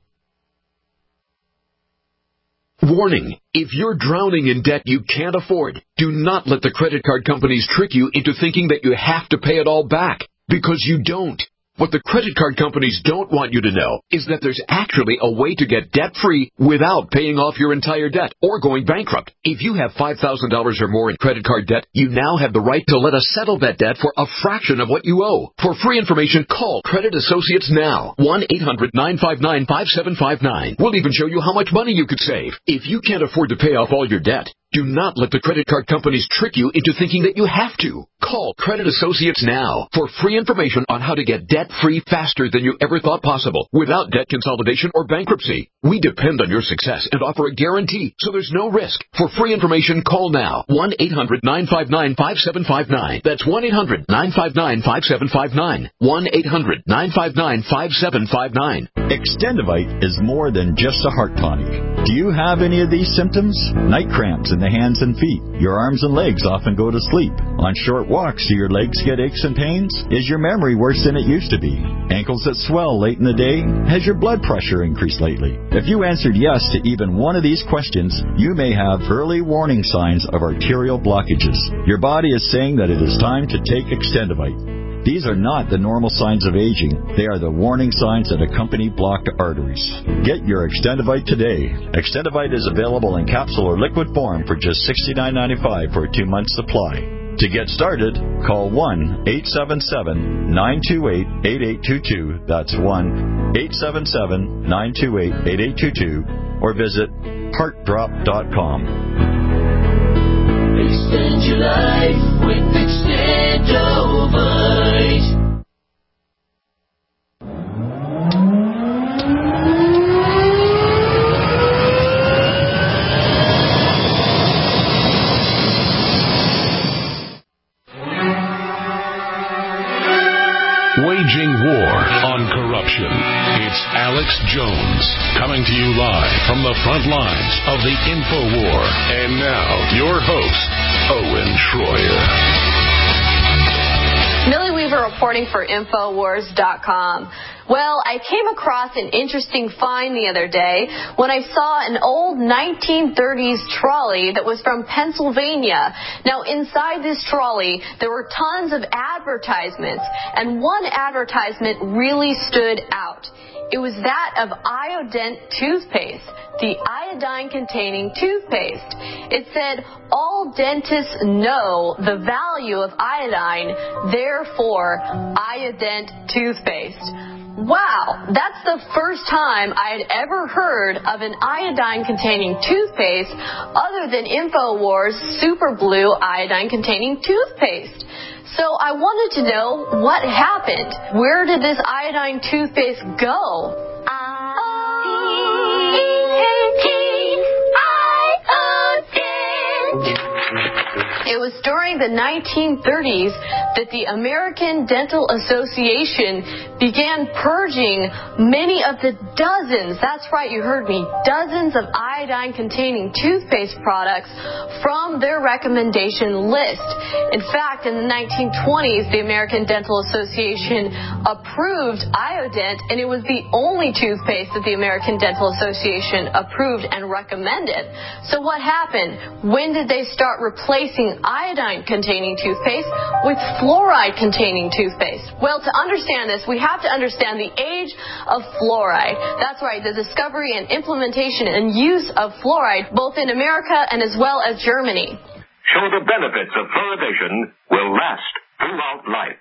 Warning, if you're drowning in debt you can't afford, do not let the credit card companies trick you into thinking that you have to pay it all back, because you don't. What the credit card companies don't want you to know is that there's actually a way to get debt-free without paying off your entire debt or going bankrupt. If you have five thousand dollars or more in credit card debt, you now have the right to let us settle that debt for a fraction of what you owe. For free information, call Credit Associates now. one eight hundred, nine five nine, five seven five nine. We'll even show you how much money you could save. If you can't afford to pay off all your debt, do not let the credit card companies trick you into thinking that you have to. Call Credit Associates now for free information on how to get debt-free faster than you ever thought possible without debt consolidation or bankruptcy. We depend on your success and offer a guarantee, so there's no risk. For free information, call now. one eight hundred, nine five nine, five seven five nine. That's one eight hundred, nine five nine, five seven five nine. one eight hundred, nine five nine, five seven five nine. Extendivite is more than just a heart tonic. Do you have any of these symptoms? Night cramps in the hands and feet. Your arms and legs often go to sleep. On short walks, do your legs get aches and pains? Is your memory worse than it used to be? Ankles that swell late in the day? Has your blood pressure increased lately? If you answered yes to even one of these questions, you may have early warning signs of arterial blockages. Your body is saying that it is time to take Extendivite. These are not the normal signs of aging. They are the warning signs that accompany blocked arteries. Get your Extendivite today. Extendivite is available in capsule or liquid form for just sixty-nine ninety-five for a two-month supply. To get started, call one eight seven seven, nine two eight, eight eight two two. That's one eight seven seven, nine two eight, eight eight two two. Or visit heart drop dot com. Extend your life with Extendivite. Waging war on corruption. It's Alex Jones coming to you live from the front lines of the InfoWar. And now, your host, Owen Schroyer. Millie Weaver reporting for Infowars dot com. Well, I came across an interesting find the other day when I saw an old nineteen thirties trolley that was from Pennsylvania. Now, inside this trolley, there were tons of advertisements, and one advertisement really stood out. It was that of Iodent toothpaste, the iodine-containing toothpaste. It said, all dentists know the value of iodine, therefore, Iodent toothpaste. Wow, that's the first time I had ever heard of an iodine-containing toothpaste other than InfoWars Super Blue iodine-containing toothpaste. So I wanted to know what happened. Where did this iodine toothpaste go? It was during the nineteen thirties that the American Dental Association began purging many of the dozens, that's right, you heard me, dozens of iodine-containing toothpaste products from their recommendation list. In fact, in the nineteen twenties, the American Dental Association approved Iodent, and it was the only toothpaste that the American Dental Association approved and recommended. So what happened? When did they start replacing iodine-containing toothpaste with fluoride-containing toothpaste? Well, to understand this, we have to understand the age of fluoride. That's right, the discovery and implementation and use of fluoride both in America and as well as Germany. Show the benefits of fluoridation will last throughout life.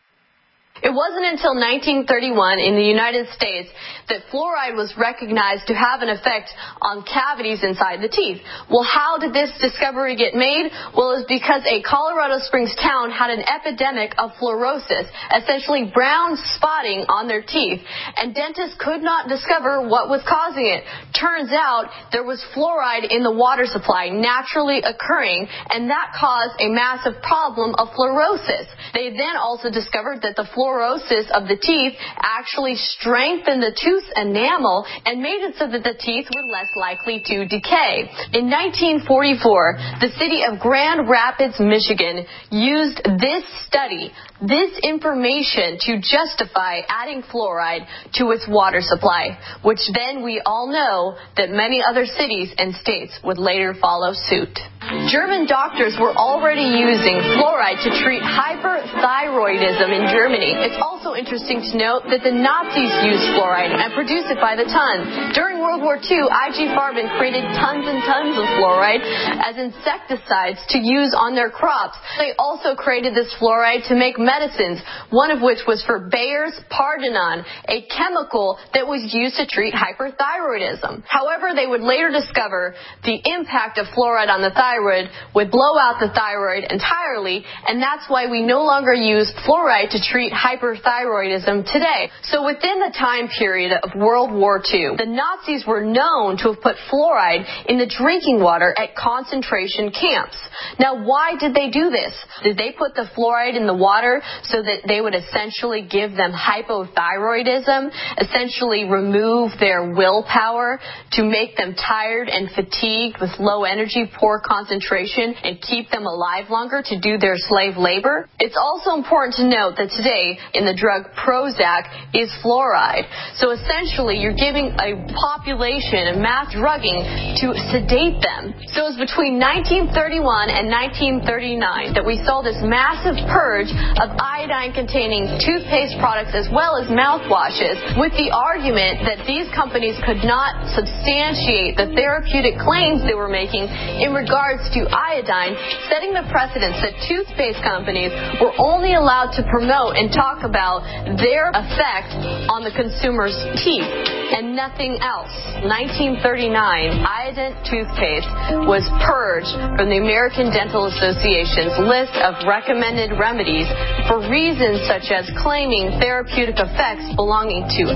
It wasn't until nineteen thirty-one in the United States that fluoride was recognized to have an effect on cavities inside the teeth. Well, how did this discovery get made? Well, it was because a Colorado Springs town had an epidemic of fluorosis, essentially brown spotting on their teeth, and dentists could not discover what was causing it. Turns out there was fluoride in the water supply naturally occurring, and that caused a massive problem of fluorosis. They then also discovered that the fluoride Fluorosis of the teeth actually strengthened the tooth enamel and made it so that the teeth were less likely to decay. In nineteen forty-four, the city of Grand Rapids, Michigan, used this study, this information, to justify adding fluoride to its water supply, which then we all know that many other cities and states would later follow suit. German doctors were already using fluoride to treat hyperthyroidism in Germany. It's also interesting to note that the Nazis used fluoride and produced it by the ton. During World War Two, I G Farben created tons and tons of fluoride as insecticides to use on their crops. They also created this fluoride to make medicines, one of which was for Bayer's Pardenon, a chemical that was used to treat hyperthyroidism. However, they would later discover the impact of fluoride on the thyroid would blow out the thyroid entirely, and that's why we no longer use fluoride to treat hyperthyroidism today. So within the time period of World War Two, the Nazis were known to have put fluoride in the drinking water at concentration camps. Now, why did they do this? Did they put the fluoride in the water so that they would essentially give them hypothyroidism, essentially remove their willpower to make them tired and fatigued with low energy, poor concentration, concentration and keep them alive longer to do their slave labor? It's also important to note that today in the drug Prozac is fluoride. So essentially you're giving a population a mass drugging to sedate them. So it was between nineteen thirty-one and nineteen thirty-nine that we saw this massive purge of iodine-containing toothpaste products as well as mouthwashes, with the argument that these companies could not substantiate the therapeutic claims they were making in regards to iodine, setting the precedence that toothpaste companies were only allowed to promote and talk about their effect on the consumer's teeth and nothing else. nineteen thirty-nine, Iodent toothpaste was purged from the American Dental Association's list of recommended remedies for reasons such as claiming therapeutic effects belonging to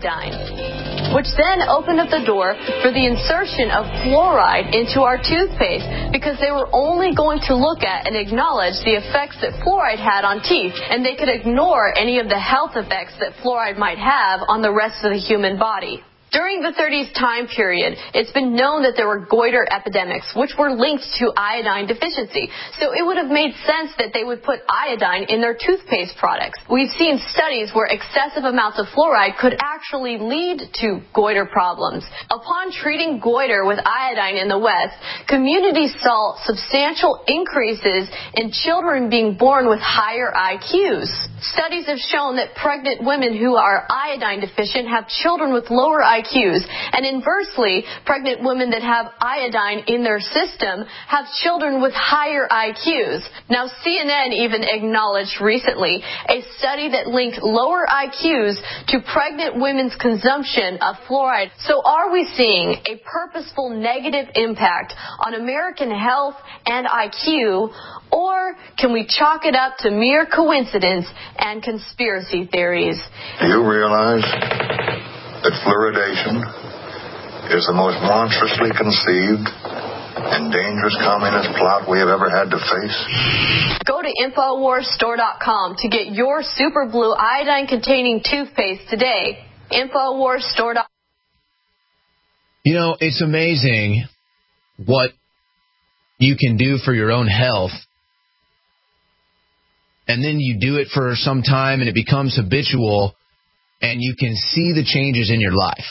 iodine, which then opened up the door for the insertion of fluoride into our toothpaste, because they were only going to look at and acknowledge the effects that fluoride had on teeth, and they could ignore any of the health effects that fluoride might have on the rest of the human body. During the thirties time period, it's been known that there were goiter epidemics, which were linked to iodine deficiency. So it would have made sense that they would put iodine in their toothpaste products. We've seen studies where excessive amounts of fluoride could actually lead to goiter problems. Upon treating goiter with iodine in the West, communities saw substantial increases in children being born with higher I Qs. Studies have shown that pregnant women who are iodine deficient have children with lower I Qs, and inversely, pregnant women that have iodine in their system have children with higher I Qs. Now, C N N even acknowledged recently a study that linked lower I Qs to pregnant women's consumption of fluoride. So are we seeing a purposeful negative impact on American health and I Q, or can we chalk it up to mere coincidence and conspiracy theories? Do you realize that fluoridation is the most monstrously conceived and dangerous communist plot we have ever had to face? Go to Infowars Store dot com to get your Super Blue iodine-containing toothpaste today. Infowars Store dot com. You know, it's amazing what you can do for your own health, and then you do it for some time and it becomes habitual, and you can see the changes in your life.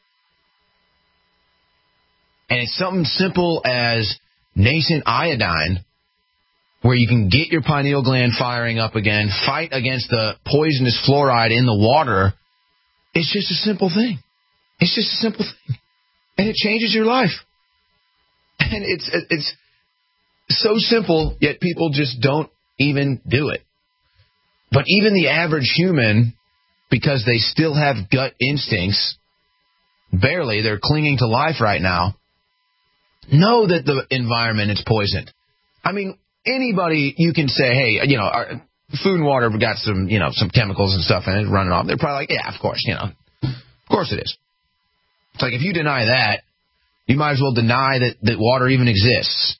And it's something simple as nascent iodine, where you can get your pineal gland firing up again, fight against the poisonous fluoride in the water. It's just a simple thing. It's just a simple thing. And it changes your life. And it's it's so simple, yet people just don't even do it. But even the average human, because they still have gut instincts, barely, they're clinging to life right now, know that the environment is poisoned. I mean, anybody, you can say, hey, you know, our food and water have got some, you know, some chemicals and stuff in it running off. They're probably like, yeah, of course, you know, of course it is. It's like if you deny that, you might as well deny that, that water even exists.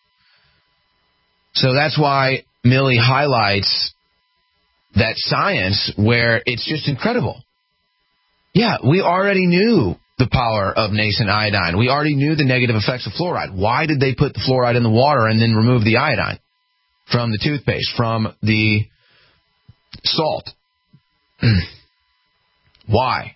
So that's why Millie highlights that science where it's just incredible. Yeah, we already knew the power of nascent iodine. We already knew the negative effects of fluoride. Why did they put the fluoride in the water and then remove the iodine from the toothpaste, from the salt? Why?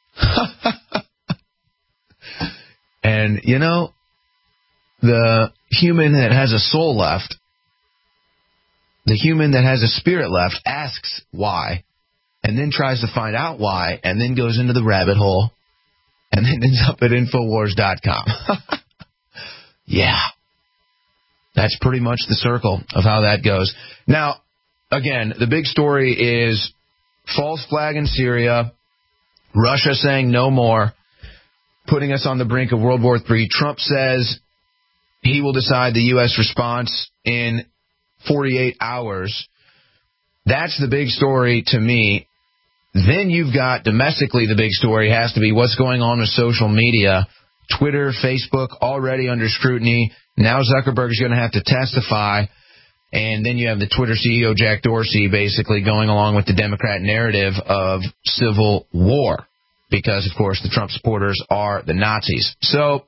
And, you know, the human that has a soul left, the human that has a spirit left, asks why, and then tries to find out why, and then goes into the rabbit hole, and then ends up at Infowars dot com. Yeah. That's pretty much the circle of how that goes. Now, again, the big story is false flag in Syria, Russia saying no more, putting us on the brink of World War Three. Trump says he will decide the U S response in forty-eight hours. That's the big story to me. Then you've got domestically, the big story has to be what's going on with social media. Twitter, Facebook, already under scrutiny. Now Zuckerberg's going to have to testify. And then you have the Twitter C E O, Jack Dorsey, basically going along with the Democrat narrative of civil war. Because, of course, the Trump supporters are the Nazis. So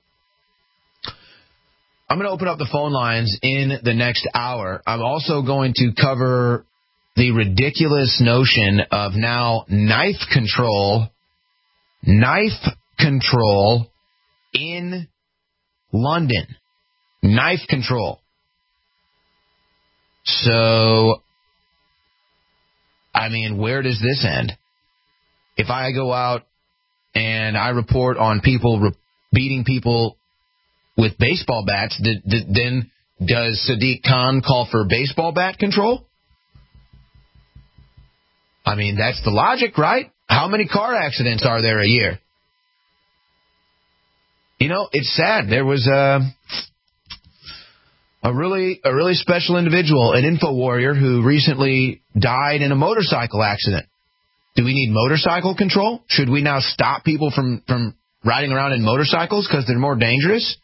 I'm going to open up the phone lines in the next hour. I'm also going to cover the ridiculous notion of now knife control, knife control in London. Knife control. So, I mean, where does this end? If I go out and I report on people re- beating people with baseball bats, did, did, then does Sadiq Khan call for baseball bat control? I mean, that's the logic, right? How many car accidents are there a year? You know, it's sad. There was a, a really a really special individual, an info warrior, who recently died in a motorcycle accident. Do we need motorcycle control? Should we now stop people from, from riding around in motorcycles because they're more dangerous?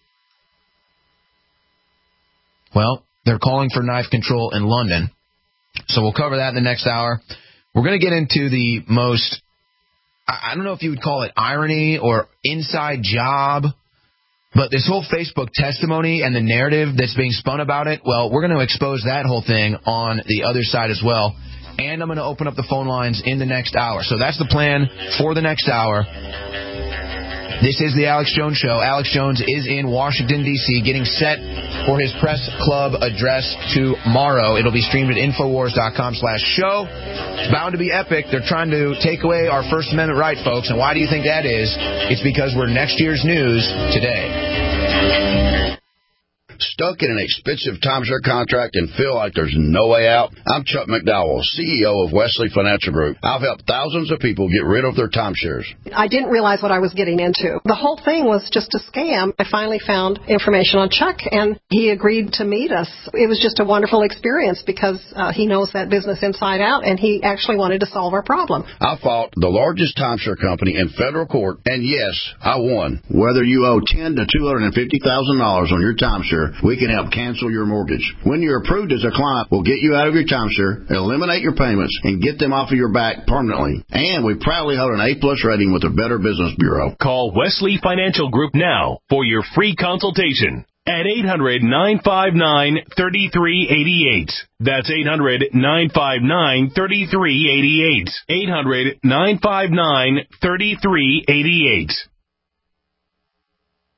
Well, they're calling for knife control in London. So we'll cover that in the next hour. We're going to get into the most, I don't know if you would call it irony or inside job, but this whole Facebook testimony and the narrative that's being spun about it, well, we're going to expose that whole thing on the other side as well. And I'm going to open up the phone lines in the next hour. So that's the plan for the next hour. This is the Alex Jones Show. Alex Jones is in Washington, D C, getting set for his press club address tomorrow. It'll be streamed at Infowars.com slash show. It's bound to be epic. They're trying to take away our First Amendment right, folks. And why do you think that is? It's because we're next year's news today. Stuck in an expensive timeshare contract and feel like there's no way out? I'm Chuck McDowell, C E O of Wesley Financial Group. I've helped thousands of people get rid of their timeshares. I didn't realize what I was getting into. The whole thing was just a scam. I finally found information on Chuck, and he agreed to meet us. It was just a wonderful experience because uh, he knows that business inside out, and he actually wanted to solve our problem. I fought the largest timeshare company in federal court, and yes, I won. Whether you owe ten thousand dollars to two hundred fifty thousand dollars on your timeshare, we can help cancel your mortgage. When you're approved as a client, we'll get you out of your timeshare, eliminate your payments, and get them off of your back permanently. And we proudly hold an A-plus rating with the Better Business Bureau. Call Wesley Financial Group now for your free consultation at eight hundred, nine five nine, three three eight eight. That's eight hundred, nine five nine, three three eight eight. eight hundred, nine five nine, three three eight eight.